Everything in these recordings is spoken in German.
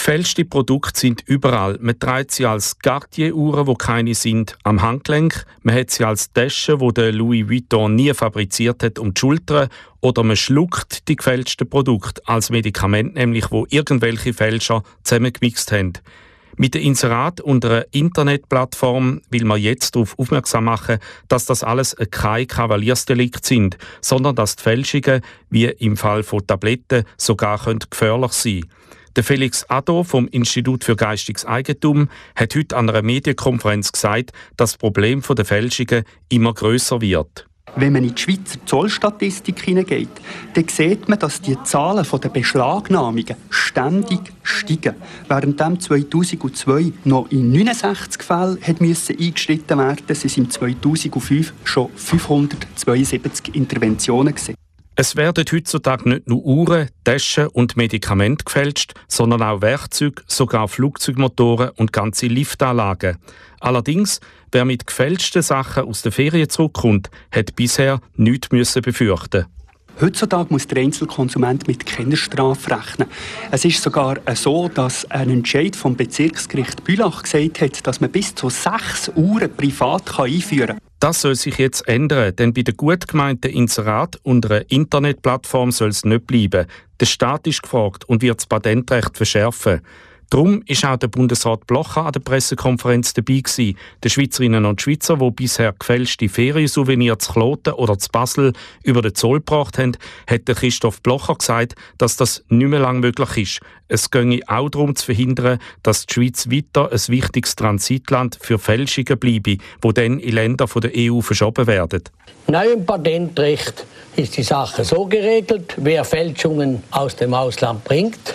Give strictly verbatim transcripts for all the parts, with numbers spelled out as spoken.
Gefälschte Produkte sind überall. Man trägt sie als Cartier-Uhren, die keine sind, am Handgelenk. Man hat sie als Taschen, die der Louis Vuitton nie fabriziert hat, um die Schultern. Oder man schluckt die gefälschten Produkte als Medikament, nämlich wo irgendwelche Fälscher zusammengemixt haben. Mit dem Inserat und einer Internetplattform will man jetzt darauf aufmerksam machen, dass das alles keine Kavaliersdelikte sind, sondern dass die Fälschungen, wie im Fall von Tabletten, sogar gefährlich sein können. Der Felix Addo vom Institut für geistiges Eigentum hat heute an einer Medienkonferenz gesagt, dass das Problem der Fälschungen immer grösser wird. Wenn man in die Schweizer Zollstatistik hineingeht, dann sieht man, dass die Zahlen der Beschlagnahmungen ständig steigen. Während zweitausendzwei noch in neunundsechzig Fällen eingeschritten werden musste, sind im zweitausendfünf schon fünfhundertzweiundsiebzig Interventionen gewesen. Es werden heutzutage nicht nur Uhren, Taschen und Medikamente gefälscht, sondern auch Werkzeuge, sogar Flugzeugmotoren und ganze Liftanlagen. Allerdings, wer mit gefälschten Sachen aus den Ferien zurückkommt, hat bisher nichts befürchten. Heutzutage muss der Einzelkonsument mit Kennerstrafe rechnen. Es ist sogar so, dass ein Entscheid vom Bezirksgericht Bülach gesagt hat, dass man bis zu sechs Uhren privat einführen kann. Das soll sich jetzt ändern, denn bei der gut gemeinten Inserat und einer Internetplattform soll es nicht bleiben. Der Staat ist gefragt und wird das Patentrecht verschärfen. Darum war auch der Bundesrat Blocher an der Pressekonferenz dabei gewesen. Die Schweizerinnen und Schweizer, die bisher gefälschte Feriensouvenirs zu Kloten oder zu Basel über den Zoll gebracht haben, hat Christoph Blocher gesagt, dass das nicht mehr lange möglich ist. Es ginge auch darum zu verhindern, dass die Schweiz weiter ein wichtiges Transitland für Fälschungen bleibe, die dann in Länder der E U verschoben werden. Neu im Patentrecht ist die Sache so geregelt, wer Fälschungen aus dem Ausland bringt,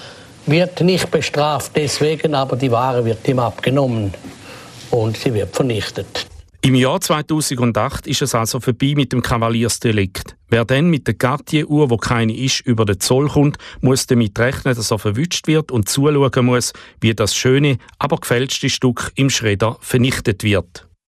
wird nicht bestraft deswegen, aber die Ware wird ihm abgenommen und sie wird vernichtet. Im Jahr zweitausendacht ist es also vorbei mit dem Kavaliersdelikt. Wer dann mit der Cartier-Uhr, wo keine ist, über den Zoll kommt, muss damit rechnen, dass er verwünscht wird und zuschauen muss, wie das schöne, aber gefälschte Stück im Schredder vernichtet wird.